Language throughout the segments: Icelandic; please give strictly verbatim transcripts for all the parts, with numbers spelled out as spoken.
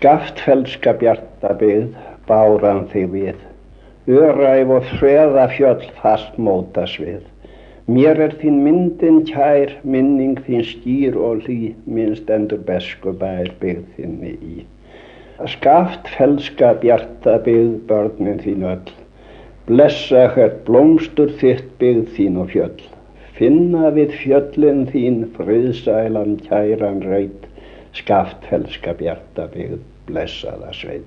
Skaftfellska bjartabyggð báran þig við, öræf og sveðafjöll fast mótas við. Mér er þín myndin kær, minning þín skýr og hlý, minn stendur Beskubær byggð þinni í. Skaftfellska bjartabyggð börnin þín öll, blessa hvert blómstur þitt byggð þín og fjöll. Finna við fjöllin þín friðsælan kæran reit, Skaftfellska bjartabyggð blessaða sveit.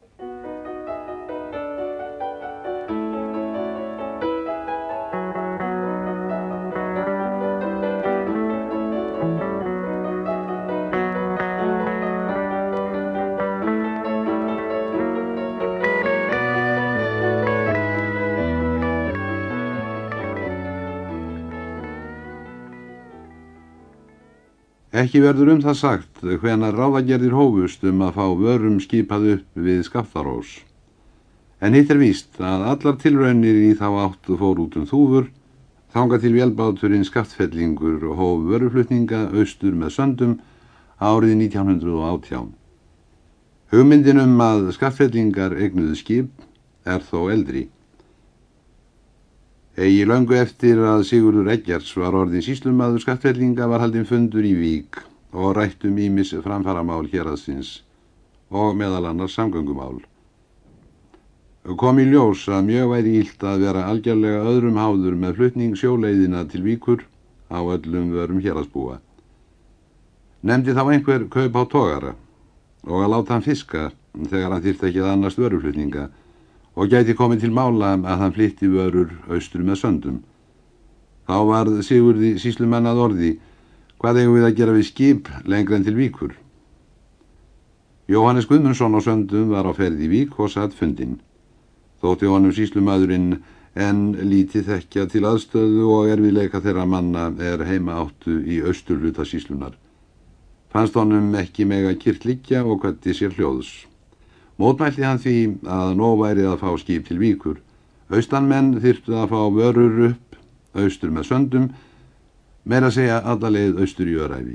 Ekki verður um það sagt hvenær ráðagerðir hófust um að fá vörum skipað upp við Skaftarós. En hitt er víst að allar tilraunir í þá áttu fór út um þúfur, þangað til vélbáturinn Skaftfellingur hóf vöruflutninga austur með Söndum árið nítján hundruð og átján. Hugmyndin um að Skaftfellingar eignuðu skip er þó eldri. Eigi löngu eftir að Sigurður Eggerts var orðinn sýslumaður Skaftfellinga var haldinn fundur í Vík og rætt um ýmis framfaramál héraðsins og meðal annars samgöngumál. Kom í ljós að mjög væri illt að vera algjörlega öðrum háður með flutning sjóleiðina til Víkur á öllum vörum héraðsbúa. Nefndi þá einhver kaup á togara og að láta hann fiska þegar hann þyrfti ekki að annast vöruflutninga og gæti komið til mála að hann flytti vörur austur með Söndum. Þá varð Sigurði sýslumann að orði, hvað eigum við að gera við skip lengra en til Víkur? Jóhannes Guðmundsson á Söndum var á ferð í Vík og satt fundinn. Þótti honum sýslumaðurinn en lítið þekkja til aðstöðu og erfiðleika þeirra manna er heima áttu í austurhluta sýslunar. Fannst honum ekki mega kyrrt liggja og kvaddi sér hljóðs. Mótmælti hann því að nóg væri að fá skip til Víkur. Austanmenn þyrftu að fá vörur upp austur með Söndum, meira að segja alla leið austur í Öræfi.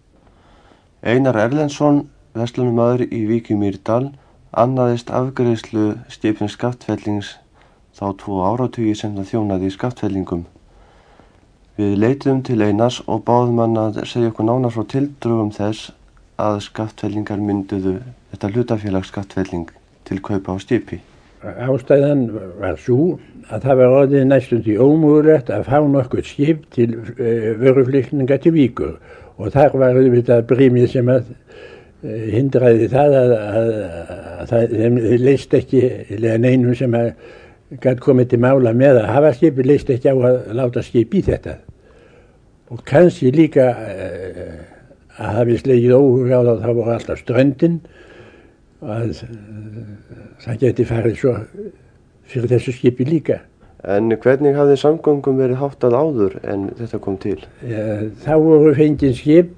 Einar Erlendsson, verslunarmaður í Vík í Mýrdal, annaðist afgreiðslu skipsins Skaftfellings þá tvo áratugi sem það þjónaði í Skaftfellingum. Við leituðum til Einars og báðum hann að segja okkur nánar frá tildrögum þess að Skaftfellingar mynduðu þetta hlutafélag Skaftfelling til kaupa á skipi. Ástæðan var svo að það var orðið næstum því ómögulegt að fá nokkuð skip til uh, vöruflutninga til Víkur og þar var auðvitað brímið sem að uh, hindraði það að, að, að það þeim leist ekki, eða neinum sem að gat komið til mála með að hafa skipi, leist ekki á að láta skip í þetta. Og kannski líka uh, að hafi slegið óhuga á það, það voru alltaf ströndin að það geti farið svo fyrir þessu skipi líka. En hvernig hafði samgöngum verið háttað áður en þetta kom til? Ja, þá voru fengin skip,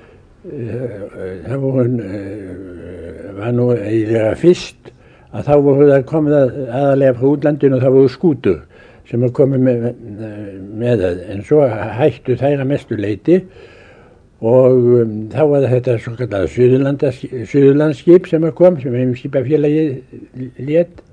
það voru, var nú eiginlega fyrst að þá voru það komið aðalega frá útlandinu og það voru skútur sem var komið með, með það, en svo hættu þær að mestu leyti. Og um, þá var þetta svo kallar Suðurlandsskip sem kom, sem heimskipafélagið lét,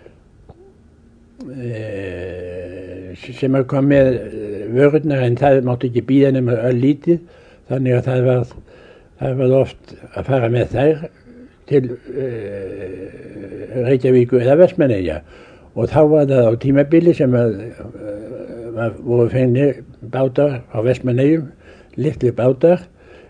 e, sem kom með vörurnar en það mátti ekki bíða nema örlítið, þannig að það var, það var oft að fara með þær til e, Reykjavíkur eða Vestmannaeyja. Og þá var það á tímabili sem að, að voru fengnir bátar á Vestmannaeyjum, litli bátar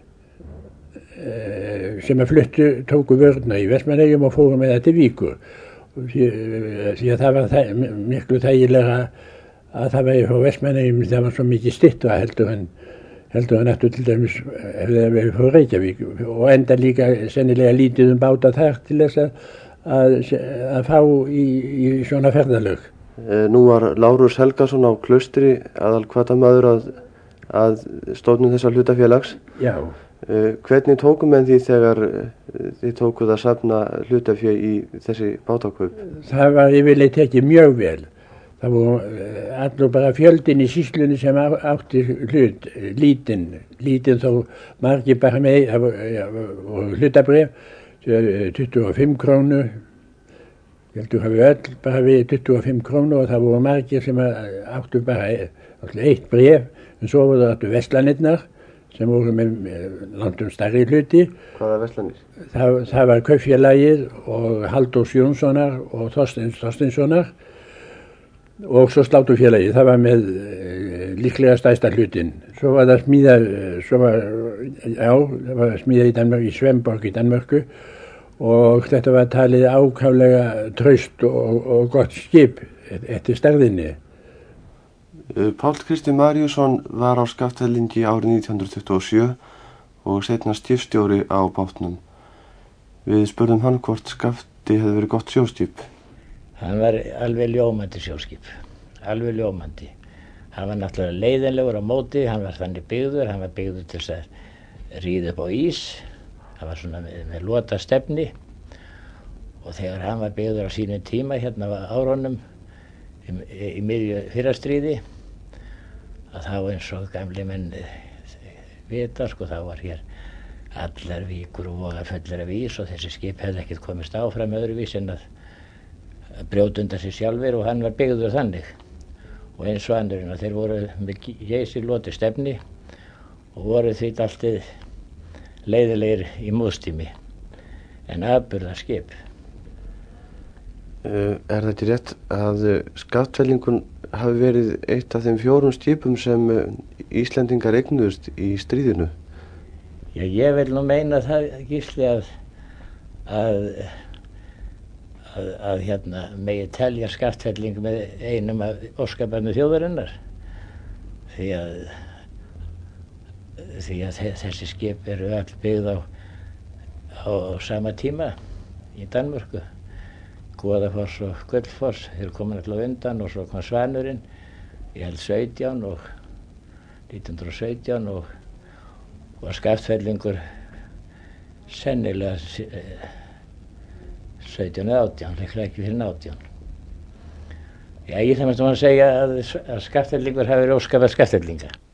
uh, sem að fluttu, tóku vörna í Vestmannaeyjum og fóru með það til Víkur. Því að það var það, miklu þægilega að það væri frá Vestmannaeyjum, það var svo mikið styttra heldur en heldur en aftur til dæmis hefði það verið frá Reykjavík og enda líka sennilega lítið um báta þar til þess að, að, að fá í, í svona ferðalög. Nú var Lárus Helgason á Klaustri aðalhvatamaður að að stofnun þessa hlutafélags. Já. Uh, hvernig tókum menn því þegar þið tókuð að safna hlutafé í þessi bátakaup? Það var yfirleitt ekki mjög vel. Það voru allur bara fjöldin í sýslunni sem átti hlut, lítinn, lítinn þó margir bara með, það voru hlutabrif, tuttugu og fimm krónu. Ég heldur hafi öll bara við tuttugu og fimm krónu og það voru margir sem áttu bara eitt bréf, en svo voru það áttu verslanirnar sem voru með langtum stærri hluti. Hvaða verslanir? Það, það var Kaupfélagið og Halldórs Jónssonar og Þorsteins Þorsteinssonar og svo Sláturfélagið. Það var með e, líklega stærsta hlutin. Svo var það smíðað, svo var, já, það var smíðað í Danmark, í Svendborg í Danmörku og þetta var talið ákaflega traust og, og gott skip eftir stærðinni. Páll Kristi Maríusson var á Skaftfellingi árið nítján hundruð tuttugu og sjö og seinna skipstjóri á bátnum. Við spurðum hann hvort Skafti hefði verið gott sjóskip. Hann var alveg ljómandi sjóskip, alveg ljómandi. Hann var náttúrulega leiðinlegur á móti, hann var þannig byggður, hann var byggður til þess að ríða upp á ís. Hann var svona með, með lota stefni og þegar hann var byggður á sínum tíma hérna á árunum í, í, í miðju fyrrastríði að þá eins og gamli menn vita, sko, þá var hér allar víkur og vogar fullar af ís og þessi skip hefði ekkert komist áfram öðruvís en að brjóta undan sig sjálfur og hann var byggður þannig. Og eins og andurinn og þeir voru með geysi loti stefni og voru því alltið leiðilegir í móðstími en afburðar skip. Uh, er þetta rétt að Skaftfellingun hafi verið eitt af þeim fjórum skipum sem Íslendingar eignuðust í stríðinu? Já, ég vil nú meina það, Gísli, að að, að, að hérna megi telja Skaftfelling með einum af óskabarnu þjóðarinnar því að því að þessi skip eru öll byggð á, á, á sama tíma í Danmörku. Goðafoss og Gullfoss, þeir komu náttúrulega undan og svo kom Svanurinn, ég held sautján og nítján hundruð og sautján og var Skaftfellingur sennilega sautján eða átján, líklega ekki fyrir átján. Já, ég það mest að segja að, að Skaftfellingur hafi verið óskapað Skaftfellinga.